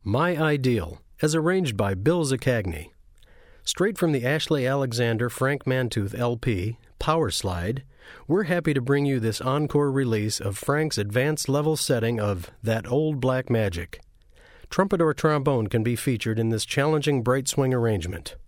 My Ideal, as arranged by Bill Zacagney. Straight from the Ashley Alexander Frank Mantooth LP, Power Slide, we're happy to bring you this encore release of Frank's advanced level setting of That Old Black Magic. Trumpet or trombone can be featured in this challenging bright swing arrangement.